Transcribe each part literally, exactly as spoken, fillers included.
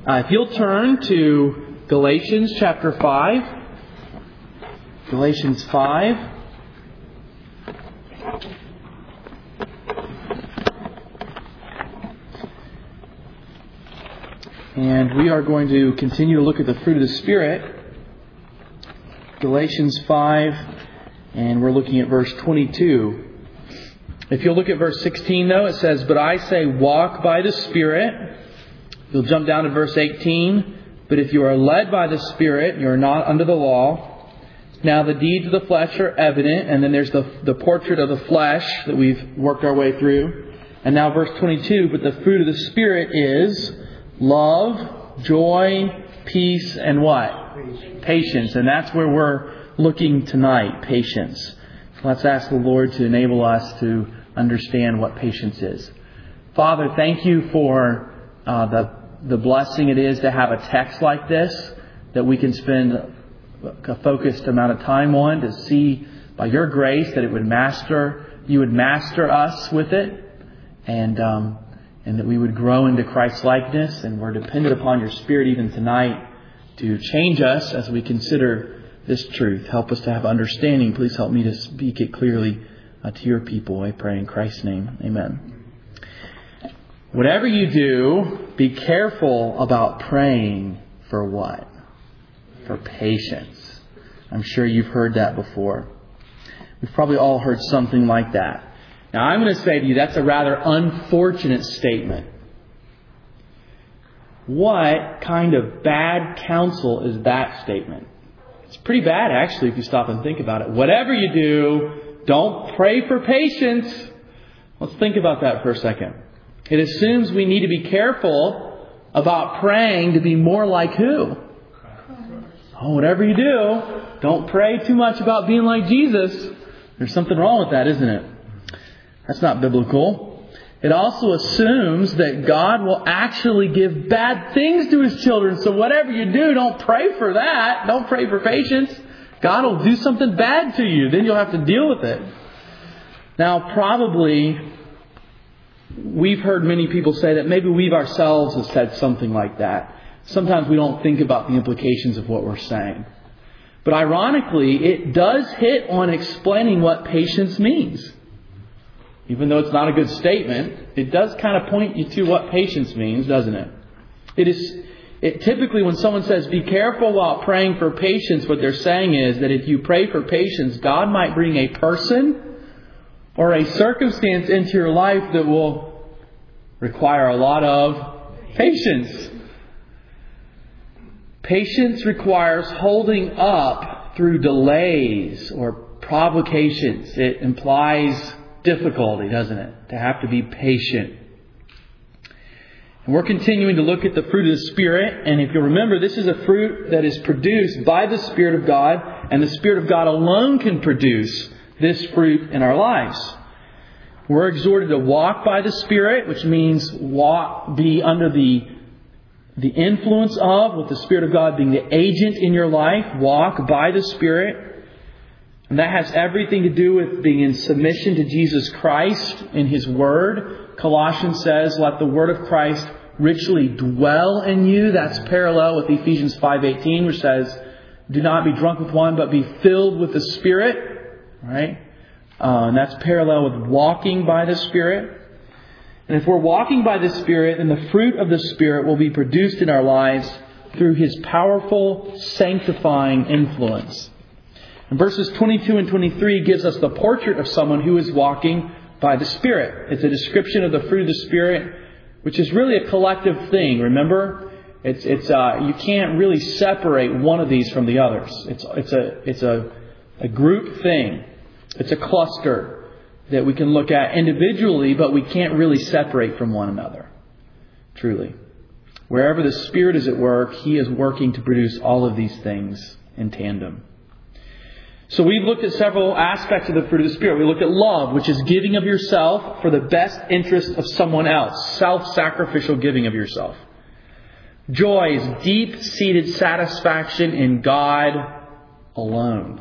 Uh, if you'll turn to Galatians chapter five. Galatians five. And we are going to continue to look at the fruit of the Spirit. Galatians five, and we're looking at verse twenty-two. If you'll look at verse sixteen, though, it says, "But I say, walk by the Spirit." You'll jump down to verse eighteen. "But if you are led by the Spirit, you are not under the law. Now the deeds of the flesh are evident." And then there's the, the portrait of the flesh that we've worked our way through. And now verse twenty-two, "But the fruit of the Spirit is love, joy, peace, and what? Patience. Patience." And that's where we're looking tonight, patience. So let's ask the Lord to enable us to understand what patience is. Father, thank you for uh, the the blessing it is to have a text like this that we can spend a focused amount of time on, to see by your grace that it would master, you would master us with it, and um, and that we would grow into Christ's likeness. And we're dependent upon your Spirit even tonight to change us as we consider this truth. Help us to have understanding. Please help me to speak it clearly uh, to your people. I pray in Christ's name. Amen. Whatever you do, be careful about praying for what? For patience. I'm sure you've heard that before. We've probably all heard something like that. Now, I'm going to say to you, that's a rather unfortunate statement. What kind of bad counsel is that statement? It's pretty bad, actually, if you stop and think about it. Whatever you do, don't pray for patience. Let's think about that for a second. It assumes we need to be careful about praying to be more like who? Oh, whatever you do, don't pray too much about being like Jesus. There's something wrong with that, isn't it? That's not biblical. It also assumes that God will actually give bad things to His children. So whatever you do, don't pray for that. Don't pray for patience. God will do something bad to you. Then you'll have to deal with it. Now, probably we've heard many people say that maybe we've ourselves have said something like that. Sometimes we don't think about the implications of what we're saying. But ironically, it does hit on explaining what patience means. Even though it's not a good statement, it does kind of point you to what patience means, doesn't it? It is. It typically, when someone says, be careful while praying for patience, what they're saying is that if you pray for patience, God might bring a person or a circumstance into your life that will require a lot of patience. Patience requires holding up through delays or provocations. It implies difficulty, doesn't it? To have to be patient. And we're continuing to look at the fruit of the Spirit. And if you remember, this is a fruit that is produced by the Spirit of God. And the Spirit of God alone can produce this fruit in our lives. We're exhorted to walk by the Spirit, which means walk, be under the, the influence of, with the Spirit of God being the agent in your life. Walk by the Spirit. And that has everything to do with being in submission to Jesus Christ in His Word. Colossians says, let the Word of Christ richly dwell in you. That's parallel with Ephesians five eighteen, which says, do not be drunk with wine, but be filled with the Spirit. Right? Uh, and that's parallel with walking by the Spirit. And if we're walking by the Spirit, then the fruit of the Spirit will be produced in our lives through His powerful, sanctifying influence. And verses twenty-two and twenty-three gives us the portrait of someone who is walking by the Spirit. It's a description of the fruit of the Spirit, which is really a collective thing. Remember, it's it's uh, you can't really separate one of these from the others. It's it's a it's a a group thing. It's a cluster that we can look at individually, but we can't really separate from one another. Truly, wherever the Spirit is at work, He is working to produce all of these things in tandem. So we've looked at several aspects of the fruit of the Spirit. We looked at love, which is giving of yourself for the best interest of someone else. Self-sacrificial giving of yourself. Joy is deep-seated satisfaction in God alone.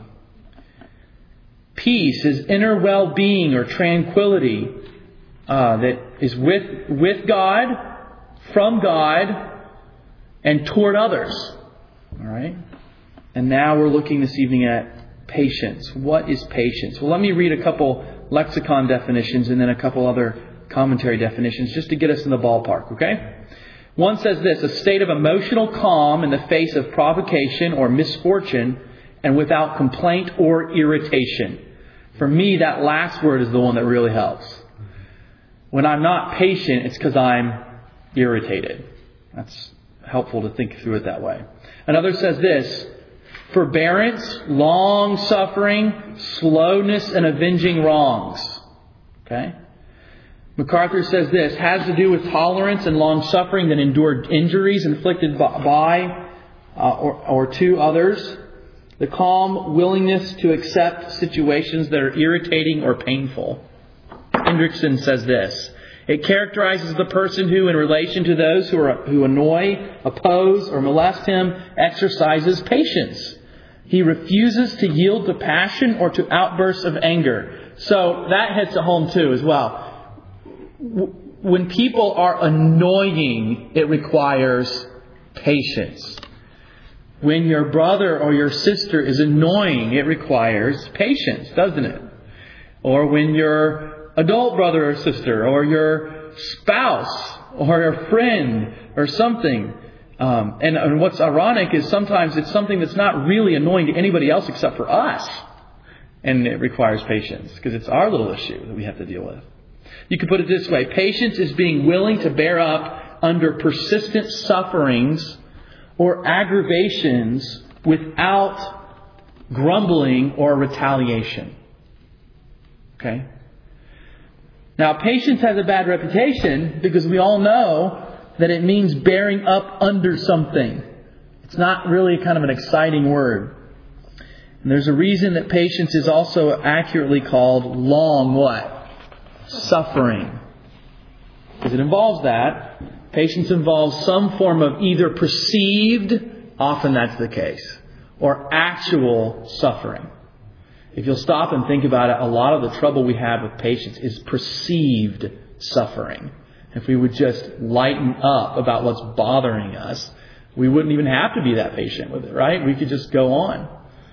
Peace is inner well-being or tranquility uh, that is with, with God, from God, and toward others. All right? And now we're looking this evening at patience. What is patience? Well, let me read a couple lexicon definitions and then a couple other commentary definitions just to get us in the ballpark, okay? One says this: a state of emotional calm in the face of provocation or misfortune and without complaint or irritation. For me, that last word is the one that really helps. When I'm not patient, it's because I'm irritated. That's helpful to think through it that way. Another says this: forbearance, long-suffering, slowness in avenging wrongs. Okay? MacArthur says this: has to do with tolerance and long-suffering that endured injuries inflicted by uh, or, or to others. The calm willingness to accept situations that are irritating or painful. Hendrickson says this: it characterizes the person who, in relation to those who are who annoy, oppose, or molest him, exercises patience. He refuses to yield to passion or to outbursts of anger. So that hits it home too as well. When people are annoying, it requires patience. When your brother or your sister is annoying, it requires patience, doesn't it? Or when your adult brother or sister, or your spouse, or your friend, or something. Um, and, and what's ironic is sometimes it's something that's not really annoying to anybody else except for us. And it requires patience, because it's our little issue that we have to deal with. You could put it this way: patience is being willing to bear up under persistent sufferings or aggravations without grumbling or retaliation. Okay? Now, patience has a bad reputation because we all know that it means bearing up under something. It's not really kind of an exciting word. And there's a reason that patience is also accurately called long what? Suffering. Because it involves that. Patience involves some form of either perceived, often that's the case, or actual suffering. If you'll stop and think about it, a lot of the trouble we have with patience is perceived suffering. If we would just lighten up about what's bothering us, we wouldn't even have to be that patient with it, right? We could just go on.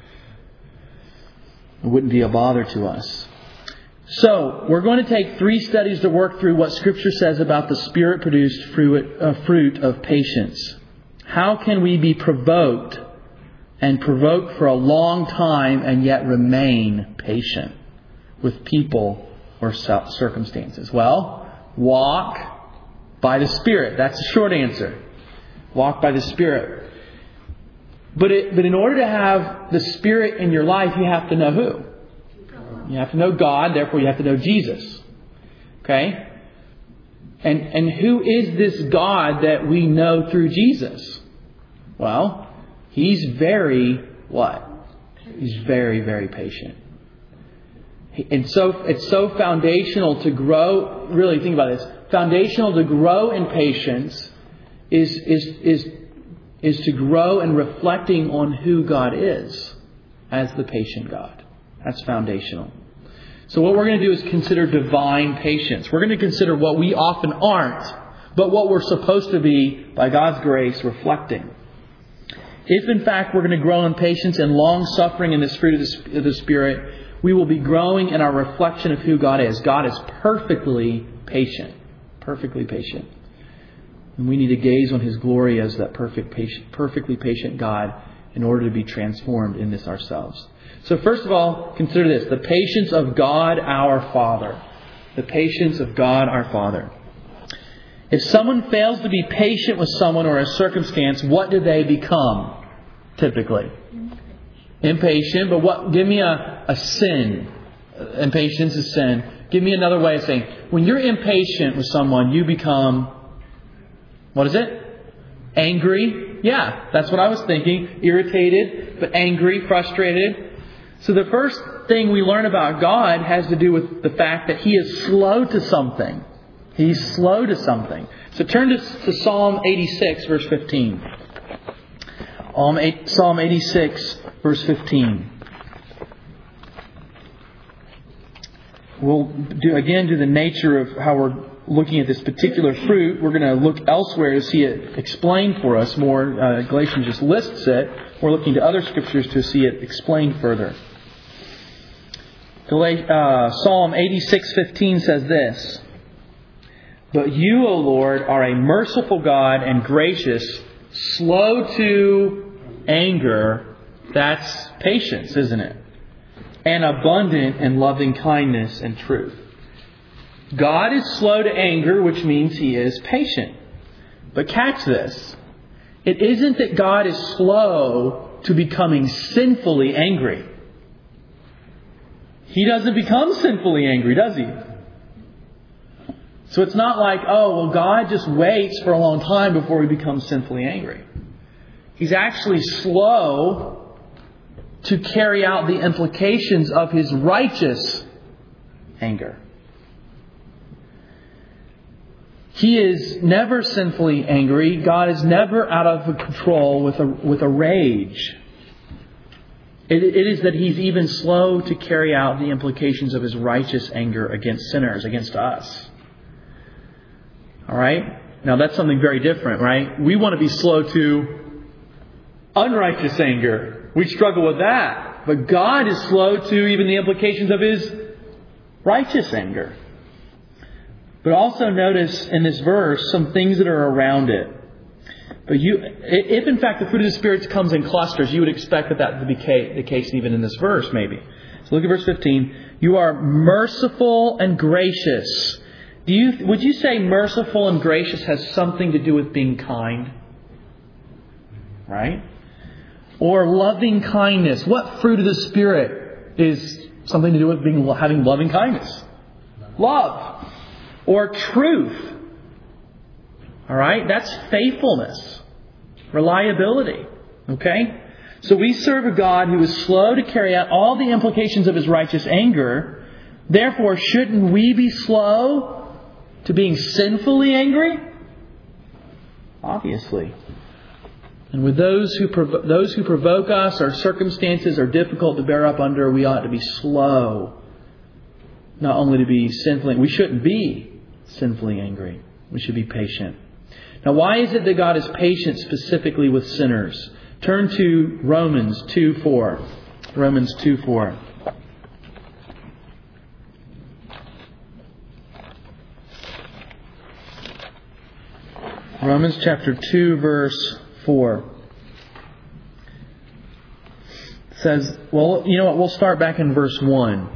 It wouldn't be a bother to us. So, we're going to take three studies to work through what Scripture says about the Spirit-produced fruit, uh, fruit of patience. How can we be provoked and provoked for a long time and yet remain patient with people or circumstances? Well, walk by the Spirit. That's the short answer. Walk by the Spirit. But it, but in order to have the Spirit in your life, you have to know who? You have to know God, therefore you have to know Jesus. Okay? And and who is this God that we know through Jesus? Well, He's very, what? He's very, very patient. And so it's so foundational to grow, really think about this, foundational to grow in patience is is is is to grow in reflecting on who God is as the patient God. That's foundational. So what we're going to do is consider divine patience. We're going to consider what we often aren't, but what we're supposed to be, by God's grace, reflecting. If in fact we're going to grow in patience and long suffering in this fruit of the Spirit, we will be growing in our reflection of who God is. God is perfectly patient. Perfectly patient. And we need to gaze on His glory as that perfect, patient, perfectly patient God in order to be transformed in this ourselves. So first of all, consider this: the patience of God our Father. The patience of God our Father. If someone fails to be patient with someone or a circumstance, what do they become? Typically, impatient. But what? Give me a, a sin. Impatience is sin. Give me another way of saying, when you're impatient with someone, you become, what is it? Angry. Yeah, that's what I was thinking. Irritated, but angry, frustrated. So the first thing we learn about God has to do with the fact that He is slow to something. He's slow to something. So turn to, to Psalm eighty-six, verse fifteen. Psalm eighty-six, verse fifteen. We'll do again do the nature of how we're looking at this particular fruit. We're going to look elsewhere to see it explained for us more. Uh, Galatians just lists it. We're looking to other scriptures to see it explained further. Uh, Psalm eighty-six fifteen says this: "But you, O Lord, are a merciful God and gracious, slow to anger." That's patience, isn't it? "And abundant in loving kindness and truth." God is slow to anger, which means He is patient. But catch this. It isn't that God is slow to becoming sinfully angry. He doesn't become sinfully angry, does He? So it's not like, oh, well, God just waits for a long time before He becomes sinfully angry. He's actually slow to carry out the implications of His righteous anger. He is never sinfully angry. God is never out of control with a, with a rage. It, it is that He's even slow to carry out the implications of His righteous anger against sinners, against us. All right? Now that's something very different, right? We want to be slow to unrighteous anger. We struggle with that. But God is slow to even the implications of His righteous anger. But also notice in this verse some things that are around it. But you, if in fact the fruit of the Spirit comes in clusters, you would expect that that would be the case even in this verse, maybe. So look at verse fifteen. You are merciful and gracious. Do you, would you say merciful and gracious has something to do with being kind? Right? Or loving kindness. What fruit of the Spirit is something to do with being having loving kindness? Love. Or truth. All right? That's faithfulness. Reliability. Okay? So we serve a God who is slow to carry out all the implications of His righteous anger. Therefore, shouldn't we be slow to being sinfully angry? Obviously. And with those who provo- those who provoke us, our circumstances are difficult to bear up under, we ought to be slow. Not only to be sinfully, we shouldn't be sinfully angry. We should be patient. Now, why is it that God is patient specifically with sinners? Turn to Romans two four. Romans two four. Romans chapter two, verse four. It says, well, you know what? We'll start back in verse one.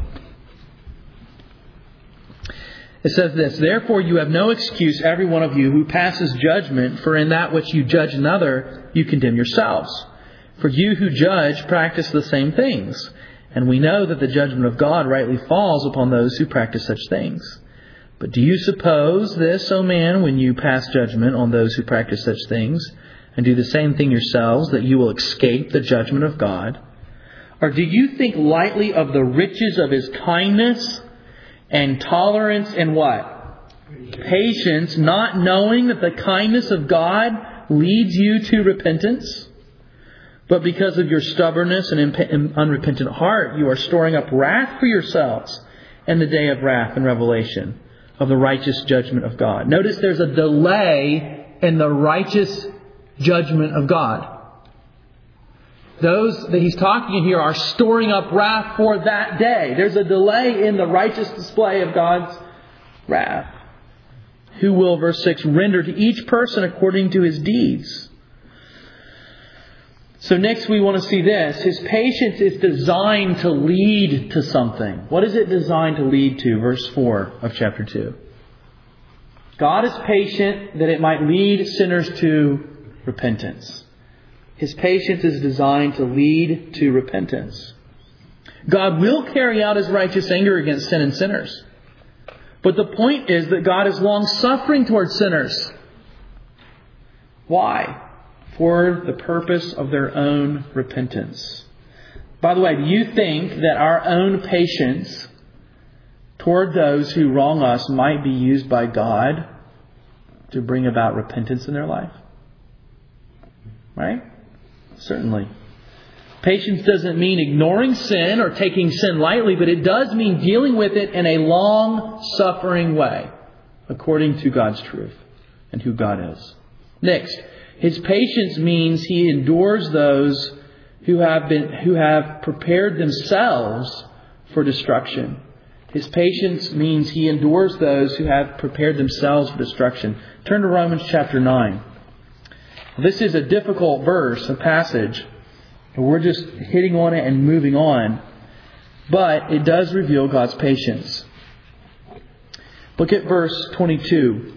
It says this: "Therefore you have no excuse, every one of you who passes judgment, for in that which you judge another, you condemn yourselves. For you who judge practice the same things. And we know that the judgment of God rightly falls upon those who practice such things. But do you suppose this, O man, when you pass judgment on those who practice such things, and do the same thing yourselves, that you will escape the judgment of God? Or do you think lightly of the riches of His kindness and tolerance and what? Patience, not knowing that the kindness of God leads you to repentance? But because of your stubbornness and imp- unrepentant heart, you are storing up wrath for yourselves in the day of wrath and revelation of the righteous judgment of God." Notice there's a delay in the righteous judgment of God. Those that he's talking here are storing up wrath for that day. There's a delay in the righteous display of God's wrath. Who will, verse six, render to each person according to his deeds. So next we want to see this. His patience is designed to lead to something. What is it designed to lead to? Verse four of chapter two. God is patient that it might lead sinners to repentance. His patience is designed to lead to repentance. God will carry out His righteous anger against sin and sinners. But the point is that God is long-suffering towards sinners. Why? For the purpose of their own repentance. By the way, do you think that our own patience toward those who wrong us might be used by God to bring about repentance in their life? Right? Certainly. Patience doesn't mean ignoring sin or taking sin lightly, but it does mean dealing with it in a long-suffering way. according to God's truth and who God is. Next, His patience means He endures those who have been who have prepared themselves for destruction. His patience means He endures those who have prepared themselves for destruction. Turn to Romans chapter nine. This is a difficult verse, a passage. We're just hitting on it and moving on. But it does reveal God's patience. Look at verse twenty-two.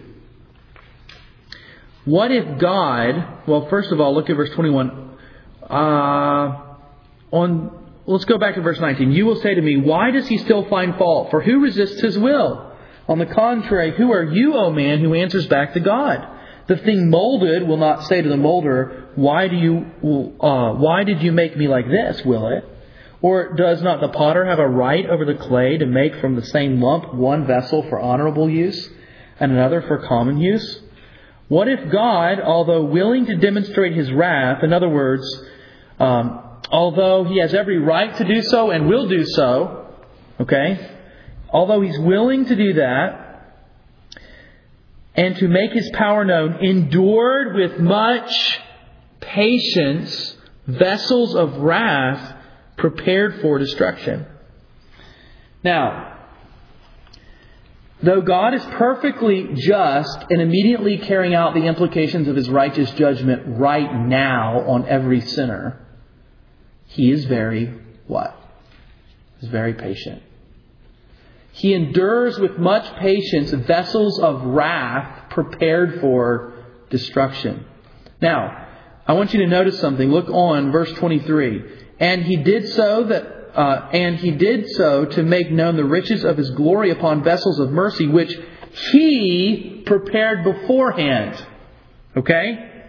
What if God... Well, first of all, look at verse twenty-one. Uh, on... Let's go back to verse nineteen. You will say to me, why does He still find fault? For who resists His will? On the contrary, who are you, O man, who answers back to God? The thing molded will not say to the molder, why do you, uh, why did you make me like this, will it? Or does not the potter have a right over the clay to make from the same lump one vessel for honorable use and another for common use? What if God, although willing to demonstrate His wrath, in other words, um, although He has every right to do so and will do so, okay, although He's willing to do that, and to make His power known, endured with much patience vessels of wrath prepared for destruction. Now, though God is perfectly just and immediately carrying out the implications of His righteous judgment right now on every sinner, He is very, what? He's very patient. He endures with much patience vessels of wrath prepared for destruction. Now, I want you to notice something. Look on verse twenty-three. And he did so that, uh, and he did so to make known the riches of His glory upon vessels of mercy, which He prepared beforehand. Okay?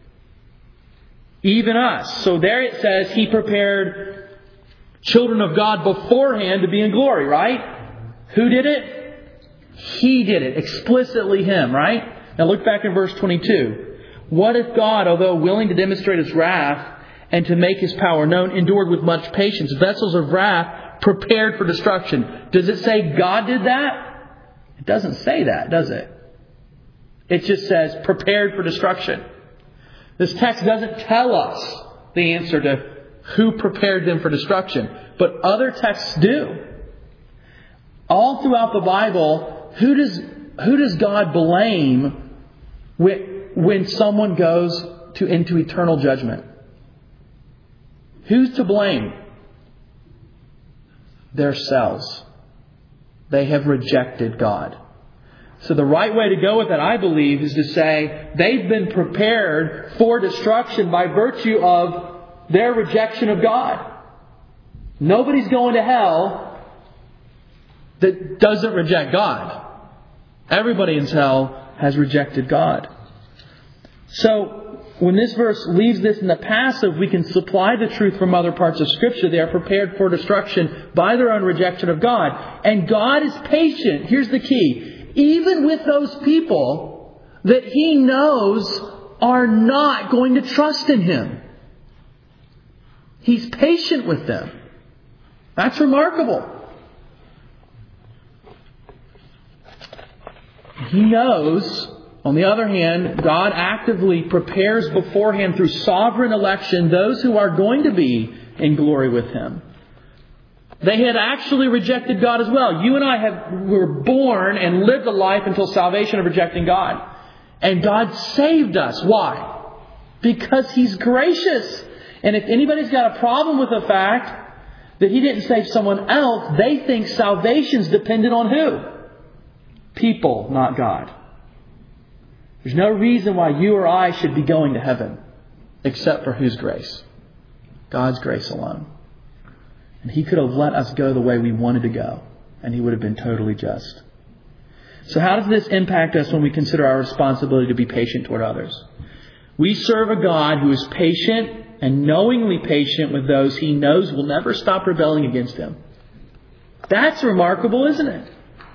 Even us. So there it says He prepared children of God beforehand to be in glory, right? Who did it? He did it. Explicitly Him, right? Now look back in verse twenty-two. What if God, although willing to demonstrate His wrath and to make His power known, endured with much patience vessels of wrath prepared for destruction? Does it say God did that? It doesn't say that, does it? It just says prepared for destruction. This text doesn't tell us the answer to who prepared them for destruction, but other texts do. All throughout the Bible, who does who does God blame when someone goes to into eternal judgment? Who's to blame? Themselves. They have rejected God. So the right way to go with that, I believe, is to say they've been prepared for destruction by virtue of their rejection of God. Nobody's going to hell that doesn't reject God. Everybody in hell has rejected God. So, when this verse leaves this in the passive, we can supply the truth from other parts of Scripture. They are prepared for destruction by their own rejection of God. And God is patient. Here's the key. Even with those people that He knows are not going to trust in Him. He's patient with them. That's remarkable. He knows, on the other hand, God actively prepares beforehand through sovereign election those who are going to be in glory with Him. They had actually rejected God as well. You and I have were born and lived a life until salvation of rejecting God. And God saved us. Why? Because He's gracious. And if anybody's got a problem with the fact that He didn't save someone else, they think salvation's dependent on who? People, not God. There's no reason why you or I should be going to heaven except for whose grace? God's grace alone. And He could have let us go the way we wanted to go, and He would have been totally just. So how does this impact us when we consider our responsibility to be patient toward others? We serve a God who is patient and knowingly patient with those He knows will never stop rebelling against Him. That's remarkable, isn't it?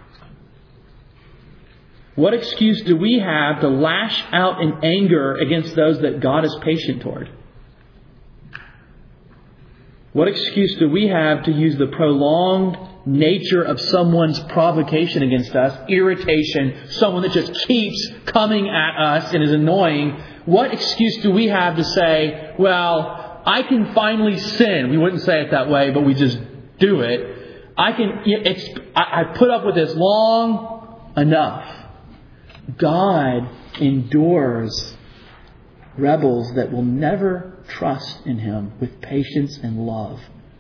What excuse do we have to lash out in anger against those that God is patient toward? What excuse do we have to use the prolonged nature of someone's provocation against us, irritation, someone that just keeps coming at us and is annoying, what excuse do we have to say, well, I can finally sin? We wouldn't say it that way, but we just do it. I can, it's, I, I put up with this long enough. God endures rebels that will never trust in Him with patience and love.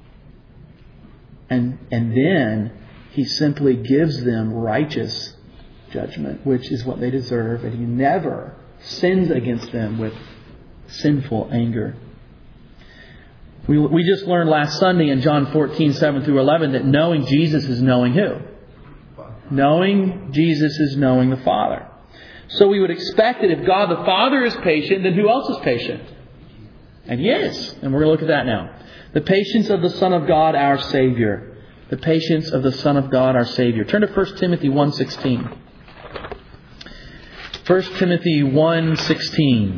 And, and then He simply gives them righteous judgment, which is what they deserve. And He never sins against them with sinful anger. We, we just learned last Sunday in John fourteen, seven through eleven, that knowing Jesus is knowing who? Knowing Jesus is knowing the Father. So we would expect that if God the Father is patient, then who else is patient? And He is. And we're going to look at that now. The patience of the Son of God, our Savior. The patience of the Son of God, our Savior. Turn to First Timothy one sixteen. First Timothy one sixteen.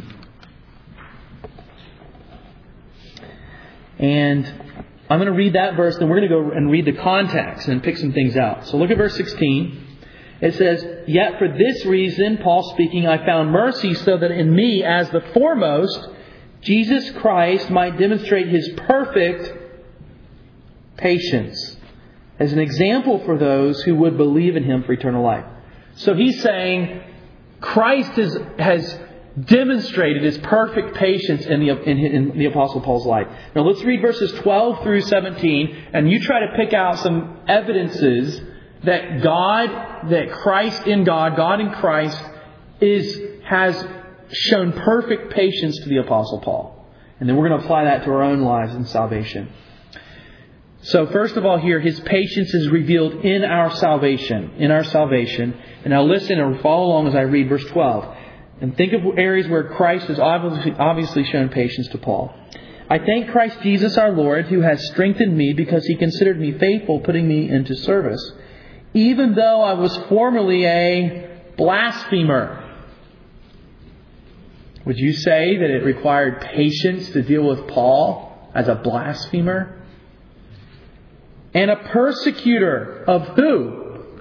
And I'm going to read that verse, then we're going to go and read the context and pick some things out. So look at verse sixteen. It says, "Yet for this reason, Paul speaking, I found mercy so that in me, as the foremost, Jesus Christ might demonstrate His perfect patience as an example for those who would believe in Him for eternal life." So he's saying Christ has, has demonstrated His perfect patience in the, in, in the Apostle Paul's life. Now let's read verses twelve through seventeen, and you try to pick out some evidences that God, that Christ in God, God in Christ, is has shown perfect patience to the Apostle Paul. And then we're going to apply that to our own lives in salvation. So first of all here, His patience is revealed in our salvation. In our salvation. And now listen and follow along as I read verse twelve. And think of areas where Christ has obviously, obviously shown patience to Paul. "I thank Christ Jesus our Lord, who has strengthened me because He considered me faithful, putting me into service, even though I was formerly a blasphemer." Would you say that it required patience to deal with Paul as a blasphemer? "And a persecutor of who?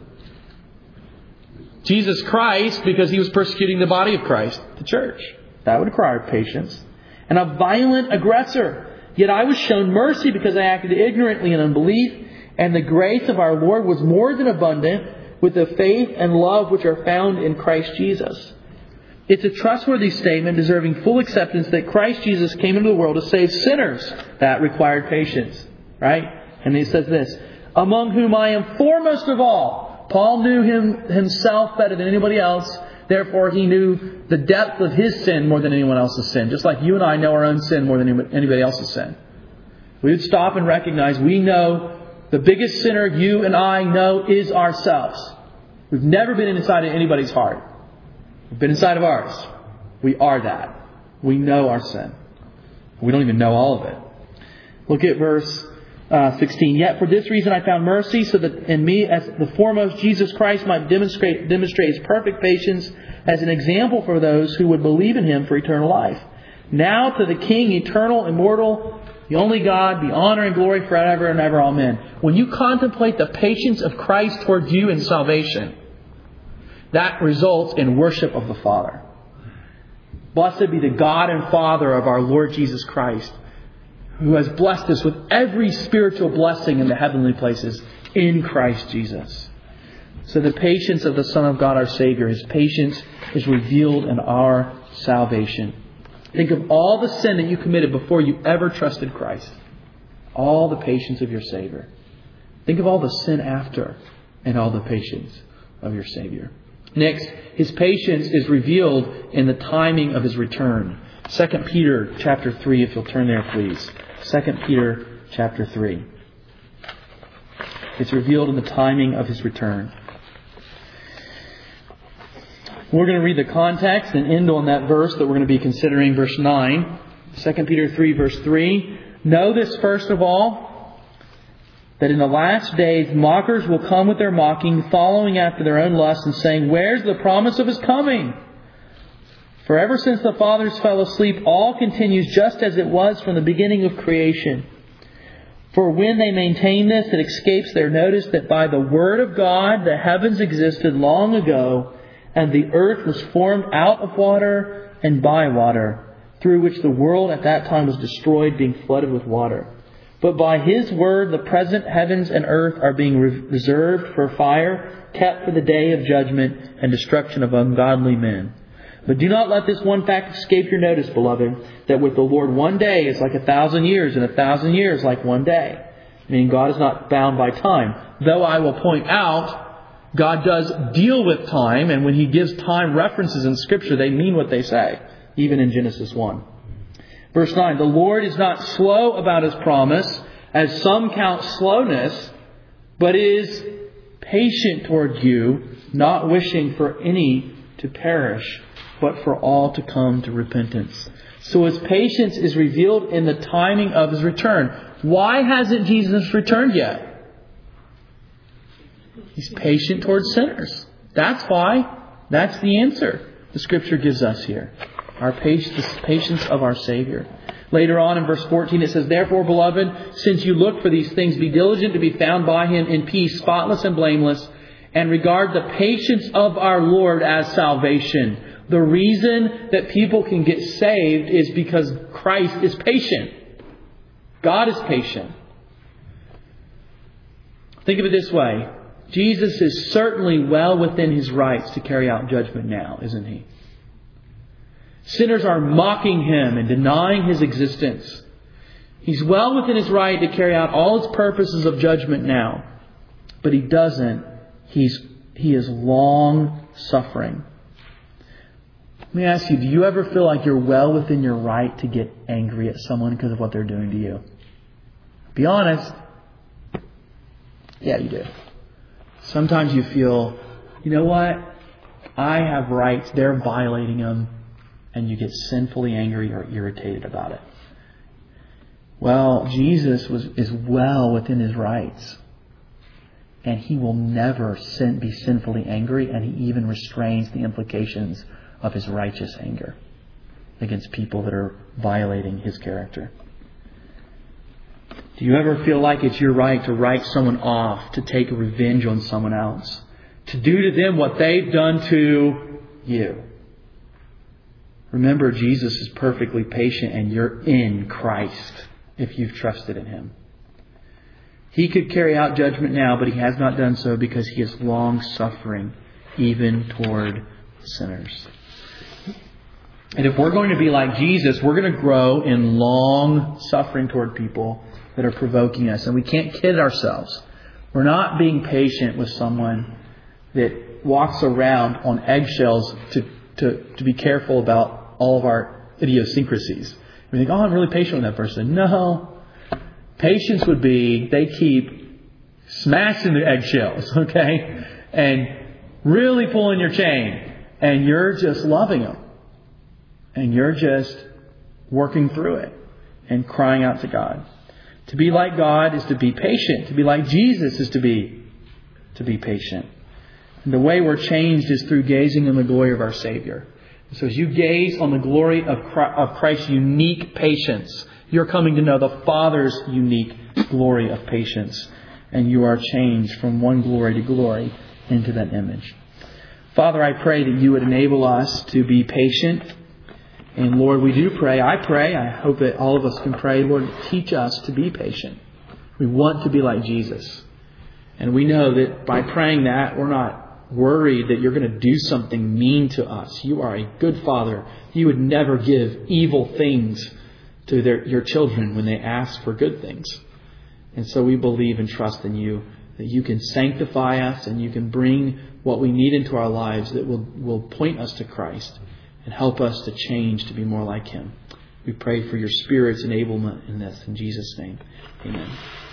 Jesus Christ, because He was persecuting the body of Christ, the church. That would require patience. "And a violent aggressor. Yet I was shown mercy because I acted ignorantly in unbelief. And the grace of our Lord was more than abundant with the faith and love which are found in Christ Jesus." It's a trustworthy statement deserving full acceptance that Christ Jesus came into the world to save sinners. That required patience. Right? And He says this, "Among whom I am foremost of all." Paul knew him himself better than anybody else. Therefore, he knew the depth of his sin more than anyone else's sin. Just like you and I know our own sin more than anybody else's sin. We would stop and recognize we know the biggest sinner you and I know is ourselves. We've never been inside of anybody's heart. We've been inside of ours. We are that. We know our sin. We don't even know all of it. Look at verse uh, sixteen. "Yet for this reason I found mercy, so that in me, as the foremost, Jesus Christ might demonstrate, demonstrate His perfect patience as an example for those who would believe in Him for eternal life. Now to the King, eternal, immortal, the only God, be honor and glory forever and ever. Amen." When you contemplate the patience of Christ toward you in salvation, that results in worship of the Father. Blessed be the God and Father of our Lord Jesus Christ, who has blessed us with every spiritual blessing in the heavenly places in Christ Jesus. So the patience of the Son of God, our Savior, His patience is revealed in our salvation. Think of all the sin that you committed before you ever trusted Christ. All the patience of your Savior. Think of all the sin after and all the patience of your Savior. Next, His patience is revealed in the timing of His return. Second Peter chapter three, if you'll turn there, please. Second Peter chapter three. It's revealed in the timing of His return. We're going to read the context and end on that verse that we're going to be considering, verse nine. Second Peter three, verse three. "Know this first of all, that in the last days mockers will come with their mocking, following after their own lusts, and saying, 'Where's the promise of His coming?' For ever since the fathers fell asleep, all continues just as it was from the beginning of creation. For when they maintain this, it escapes their notice that by the word of God the heavens existed long ago, and the earth was formed out of water and by water, through which the world at that time was destroyed, being flooded with water. But by His word the present heavens and earth are being re- reserved for fire, kept for the day of judgment and destruction of ungodly men. But do not let this one fact escape your notice, beloved, that with the Lord one day is like a thousand years, and a thousand years like one day. Meaning God is not bound by time. Though I will point out, God does deal with time, and when He gives time references in Scripture, they mean what they say, even in Genesis one. Verse nine, the Lord is not slow about His promise, as some count slowness, but is patient toward you, not wishing for any to perish, but for all to come to repentance. So His patience is revealed in the timing of His return. Why hasn't Jesus returned yet? He's patient towards sinners. That's why. That's the answer the Scripture gives us here. Our patience, the patience of our Savior. Later on in verse fourteen it says, therefore, beloved, since you look for these things, be diligent to be found by Him in peace, spotless and blameless, and regard the patience of our Lord as salvation. The reason that people can get saved is because Christ is patient. God is patient. Think of it this way. Jesus is certainly well within His rights to carry out judgment now, isn't He? Sinners are mocking Him and denying His existence. He's well within His right to carry out all His purposes of judgment now. But He doesn't. He's, he is long suffering. Let me ask you, do you ever feel like you're well within your right to get angry at someone because of what they're doing to you? Be honest. Yeah, you do. Sometimes you feel, you know what? I have rights. They're violating them. And you get sinfully angry or irritated about it. Well, Jesus was is well within His rights. And He will never sin, be sinfully angry. And He even restrains the implications of His righteous anger against people that are violating His character. Do you ever feel like it's your right to write someone off, to take revenge on someone else, to do to them what they've done to you? Remember, Jesus is perfectly patient, and you're in Christ if you've trusted in Him. He could carry out judgment now, but He has not done so because He is long suffering even toward sinners. And if we're going to be like Jesus, we're going to grow in long suffering toward people that are provoking us. And we can't kid ourselves. We're not being patient with someone that walks around on eggshells to, to, to be careful about all of our idiosyncrasies. We think, oh, I'm really patient with that person. No. Patience would be they keep smashing the eggshells, okay? And really pulling your chain. And you're just loving them. And you're just working through it and crying out to God. To be like God is to be patient. To be like Jesus is to be to be patient. And the way we're changed is through gazing on the glory of our Savior. So as you gaze on the glory of Christ's unique patience, you're coming to know the Father's unique glory of patience. And you are changed from one glory to glory into that image. Father, I pray that you would enable us to be patient. And Lord, we do pray. I pray. I hope that all of us can pray. Lord, teach us to be patient. We want to be like Jesus. And we know that by praying that, we're not worried that you're going to do something mean to us. You are a good Father. You would never give evil things to their, your children when they ask for good things. And so we believe and trust in you that you can sanctify us and you can bring what we need into our lives that will, will point us to Christ and help us to change to be more like Him. We pray for your Spirit's enablement in this. In Jesus' name, amen.